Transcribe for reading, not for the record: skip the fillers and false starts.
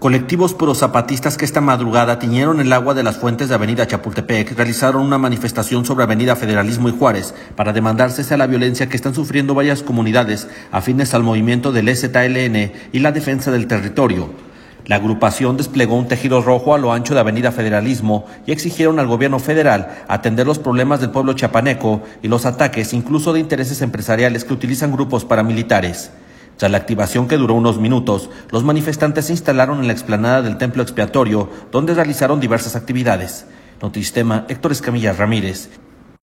Colectivos prozapatistas que esta madrugada tiñeron el agua de las fuentes de Avenida Chapultepec realizaron una manifestación sobre Avenida Federalismo y Juárez para demandar cese a la violencia que están sufriendo varias comunidades afines al movimiento del EZLN y la defensa del territorio. La agrupación desplegó un tejido rojo a lo ancho de Avenida Federalismo y exigieron al gobierno federal atender los problemas del pueblo chiapaneco y los ataques incluso de intereses empresariales que utilizan grupos paramilitares. Tras la activación que duró unos minutos, los manifestantes se instalaron en la explanada del templo expiatorio, donde realizaron diversas actividades. Notistema, Héctor Escamilla Ramírez.